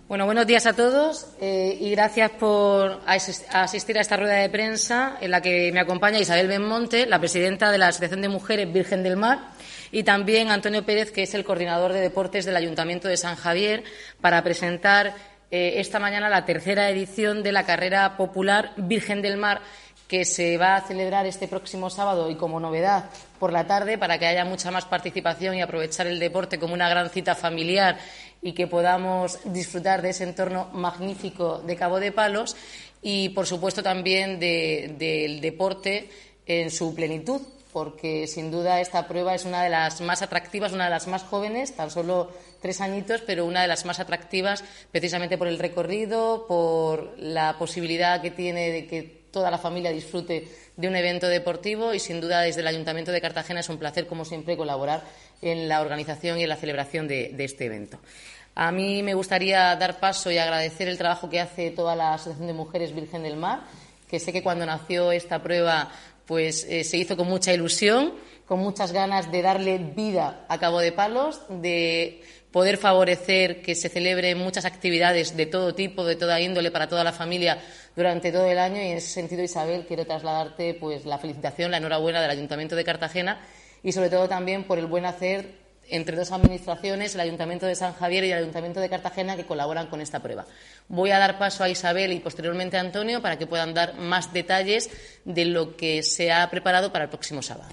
Bueno, buenos días a todos y gracias por asistir a esta rueda de prensa en la que me acompaña Isabel Benmonte, la presidenta de la Asociación de Mujeres Virgen del Mar, y también Antonio Pérez, que es el coordinador de deportes del Ayuntamiento de San Javier, para presentar esta mañana la tercera edición de la carrera popular Virgen del Mar, que se va a celebrar este próximo sábado y como novedad por la tarde, para que haya mucha más participación y aprovechar el deporte como una gran cita familiar y que podamos disfrutar de ese entorno magnífico de Cabo de Palos y, por supuesto, también del deporte en su plenitud, porque sin duda esta prueba es una de las más atractivas, una de las más jóvenes, tan solo 3 añitos, pero una de las más atractivas precisamente por el recorrido, por la posibilidad que tiene de que toda la familia disfrute de un evento deportivo y, sin duda, desde el Ayuntamiento de Cartagena es un placer, como siempre, colaborar en la organización y en la celebración de este evento. A mí me gustaría dar paso y agradecer el trabajo que hace toda la Asociación de Mujeres Virgen del Mar, que sé que cuando nació esta prueba pues se hizo con mucha ilusión, con muchas ganas de darle vida a Cabo de Palos, de poder favorecer que se celebren muchas actividades de todo tipo, de toda índole, para toda la familia durante todo el año. Y en ese sentido, Isabel, quiero trasladarte pues la felicitación, la enhorabuena del Ayuntamiento de Cartagena y, sobre todo, también por el buen hacer entre dos administraciones, el Ayuntamiento de San Javier y el Ayuntamiento de Cartagena, que colaboran con esta prueba. Voy a dar paso a Isabel y posteriormente a Antonio para que puedan dar más detalles de lo que se ha preparado para el próximo sábado.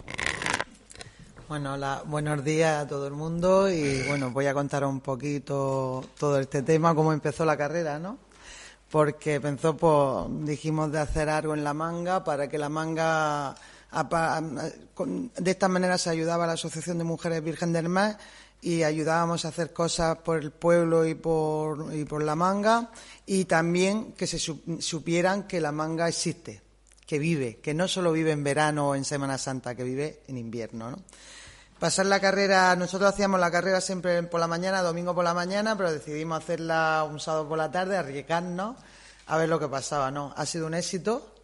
Bueno, buenos días a todo el mundo y bueno, voy a contar un poquito todo este tema, cómo empezó la carrera, ¿no? Porque pensó, pues, dijimos de hacer algo en La Manga para que La Manga, de esta manera se ayudaba a la Asociación de Mujeres Virgen del Mar y ayudábamos a hacer cosas por el pueblo y por La Manga, y también que se supieran que La Manga existe, que vive, que no solo vive en verano o en Semana Santa, que vive en invierno, ¿no? Pasar la carrera, nosotros hacíamos la carrera siempre por la mañana, domingo por la mañana, pero decidimos hacerla un sábado por la tarde, arriesgarnos a ver lo que pasaba, ¿no? Ha sido un éxito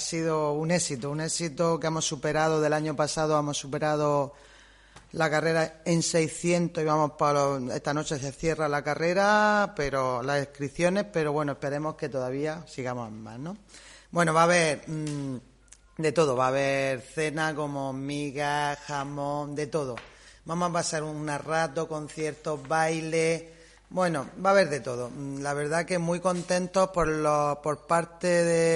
que hemos superado. Del año pasado hemos superado la carrera en 600 y vamos esta noche se cierra la carrera, pero las inscripciones, pero bueno, esperemos que todavía sigamos más, ¿no? Bueno, va a haber de todo, va a haber cena como migas, jamón, de todo. Vamos a pasar un rato, conciertos, bailes, bueno, va a haber de todo. La verdad que muy contentos por parte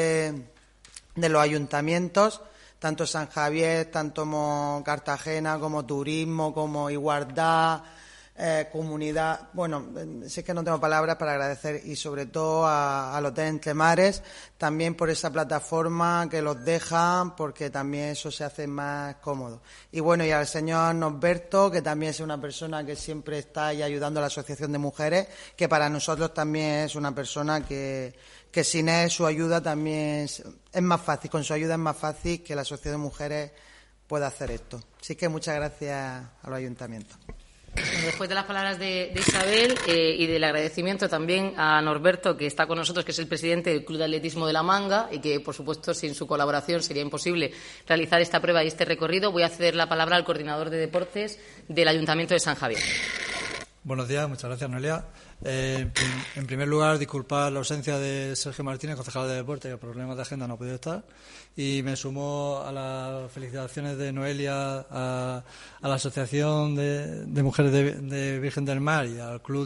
de los ayuntamientos, tanto San Javier, tanto como Cartagena, como Turismo, como Igualdad, Comunidad. Bueno, sé que no tengo palabras para agradecer, y sobre todo al Hotel Entre Mares, también por esa plataforma que los dejan, porque también eso se hace más cómodo. Y bueno, y al señor Norberto, que también es una persona que siempre está ahí ayudando a la Asociación de Mujeres, que para nosotros también es una persona que sin él, su ayuda también es más fácil, con su ayuda es más fácil que la Asociación de Mujeres pueda hacer esto. Así que muchas gracias a los ayuntamientos. Después de las palabras de Isabel y del agradecimiento también a Norberto, que está con nosotros, que es el presidente del Club de Atletismo de La Manga y que, por supuesto, sin su colaboración sería imposible realizar esta prueba y este recorrido, voy a ceder la palabra al coordinador de deportes del Ayuntamiento de San Javier. Buenos días, muchas gracias, Noelia. En primer lugar, disculpar la ausencia de Sergio Martínez, concejal de deporte, que por problemas de agenda no ha podido estar, y me sumo a las felicitaciones de Noelia a la Asociación de Mujeres de Virgen del Mar y al Club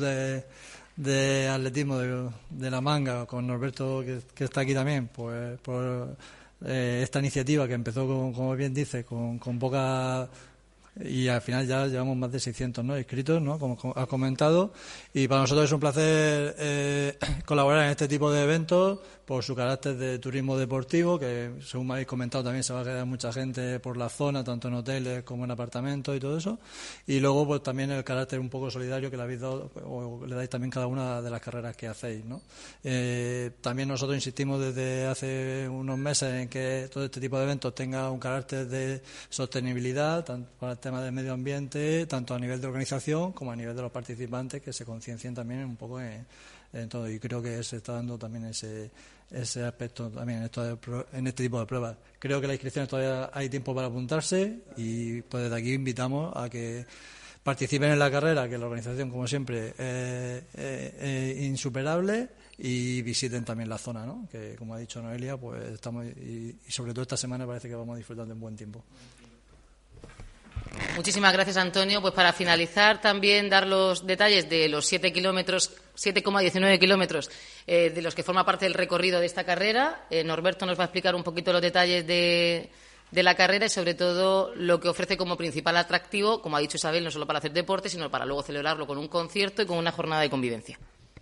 de Atletismo de La Manga, con Norberto, que está aquí también, pues por esta iniciativa que empezó, como bien dice, con poca... Y al final ya llevamos más de 600, ¿no?, inscritos, ¿no?, como has comentado, y para nosotros es un placer colaborar en este tipo de eventos por su carácter de turismo deportivo, que según me habéis comentado también se va a quedar mucha gente por la zona, tanto en hoteles como en apartamentos y todo eso, y luego pues también el carácter un poco solidario que le habéis dado, o le dais también cada una de las carreras que hacéis, ¿no? También nosotros insistimos desde hace unos meses en que todo este tipo de eventos tenga un carácter de sostenibilidad, tanto para el tema del medio ambiente, tanto a nivel de organización como a nivel de los participantes, que se conciencien también un poco en todo, y creo que se está dando también ese aspecto también en este tipo de pruebas. Creo que las inscripciones todavía hay tiempo para apuntarse, y pues desde aquí invitamos a que participen en la carrera, que la organización, como siempre, insuperable, y visiten también la zona, ¿no? Que, como ha dicho Noelia, pues estamos, y sobre todo esta semana parece que vamos a disfrutar de un buen tiempo. Muchísimas gracias, Antonio. Pues para finalizar, también dar los detalles de los 7,19 kilómetros de los que forma parte del recorrido de esta carrera. Norberto nos va a explicar un poquito los detalles de la carrera y, sobre todo, lo que ofrece como principal atractivo, como ha dicho Isabel, no solo para hacer deporte, sino para luego celebrarlo con un concierto y con una jornada de convivencia.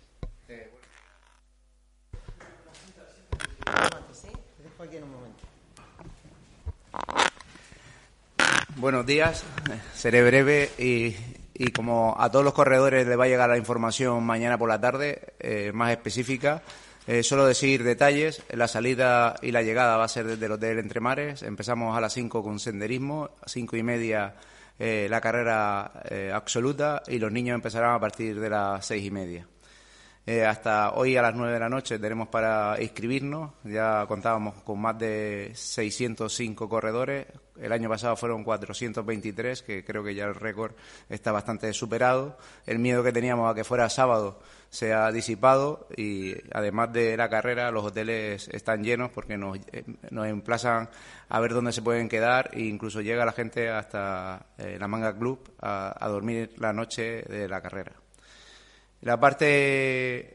Buenos días, seré breve y como a todos los corredores les va a llegar la información mañana por la tarde, más específica, solo decir detalles. La salida y la llegada va a ser desde el Hotel Entre Mares. Empezamos a las 5 con senderismo, 5:30 la carrera absoluta, y los niños empezarán a partir de las 6:30. Hasta hoy a las 9 de la noche tenemos para inscribirnos. Ya contábamos con más de 605 corredores. El año pasado fueron 423, que creo que ya el récord está bastante superado. El miedo que teníamos a que fuera sábado se ha disipado, y además de la carrera, los hoteles están llenos porque nos emplazan a ver dónde se pueden quedar, e incluso llega la gente hasta la Manga Club a dormir la noche de la carrera. La parte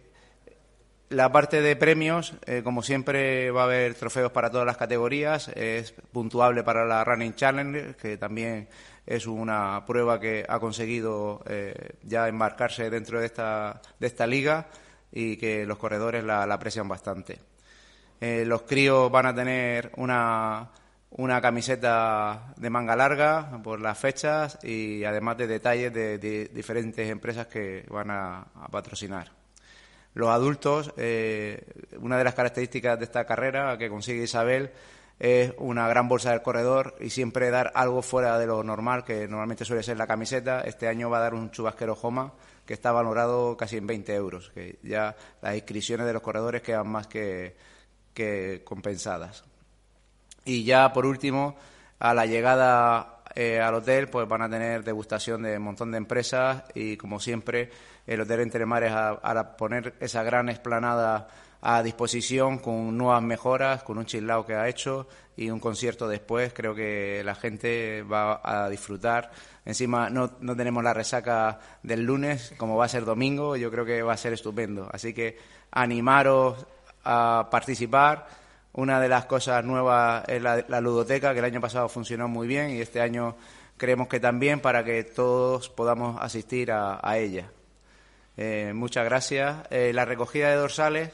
de premios, como siempre, va a haber trofeos para todas las categorías. Es puntuable para la Running Challenge, que también es una prueba que ha conseguido ya embarcarse dentro de esta liga, y que los corredores la aprecian bastante. Los críos van a tener una camiseta de manga larga por las fechas, y además de detalles de diferentes empresas que van a patrocinar. Los adultos, una de las características de esta carrera que consigue Isabel es una gran bolsa del corredor y siempre dar algo fuera de lo normal, que normalmente suele ser la camiseta. Este año va a dar un chubasquero Joma que está valorado casi en 20 euros, que ya las inscripciones de los corredores quedan más que compensadas. Y ya, por último, a la llegada al hotel, pues van a tener degustación de un montón de empresas, y, como siempre, el Hotel Entre Mares a poner esa gran explanada a disposición con nuevas mejoras, con un chill out que ha hecho y un concierto después. Creo que la gente va a disfrutar. Encima no tenemos la resaca del lunes, como va a ser domingo. Yo creo que va a ser estupendo. Así que animaros a participar. Una de las cosas nuevas es la ludoteca, que el año pasado funcionó muy bien, y este año creemos que también, para que todos podamos asistir a ella. Muchas gracias. La recogida de dorsales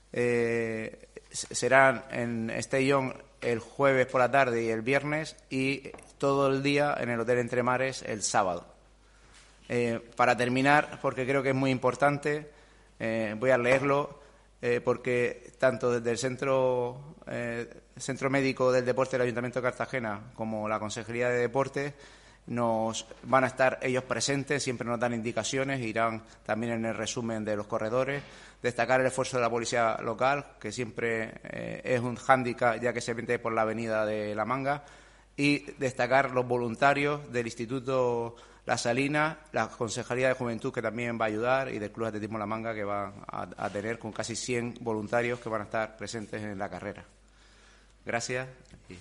serán en Estellón el jueves por la tarde y el viernes, y todo el día en el Hotel Entre Mares el sábado. Para terminar, porque creo que es muy importante, voy a leerlo, porque tanto desde el Centro Médico del Deporte del Ayuntamiento de Cartagena como la Consejería de Deportes nos van a estar ellos presentes, siempre nos dan indicaciones, irán también en el resumen de los corredores. Destacar el esfuerzo de la policía local, que siempre es un hándicap ya que se mete por la avenida de La Manga, y destacar los voluntarios del Instituto La Salina, la Consejería de Juventud, que también va a ayudar, y del Club de Atletismo La Manga, que van a tener con casi 100 voluntarios que van a estar presentes en la carrera. Gracias.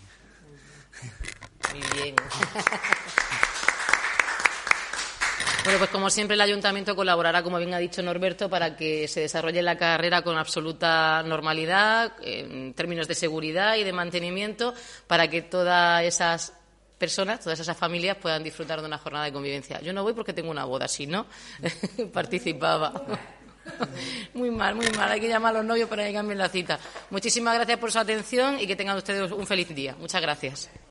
Muy bien. Bueno, pues como siempre el Ayuntamiento colaborará, como bien ha dicho Norberto, para que se desarrolle la carrera con absoluta normalidad, en términos de seguridad y de mantenimiento, para que todas esas personas, todas esas familias puedan disfrutar de una jornada de convivencia. Yo no voy porque tengo una boda, si no, participaba. Muy mal, hay que llamar a los novios para que cambien la cita. Muchísimas gracias por su atención y que tengan ustedes un feliz día. Muchas gracias.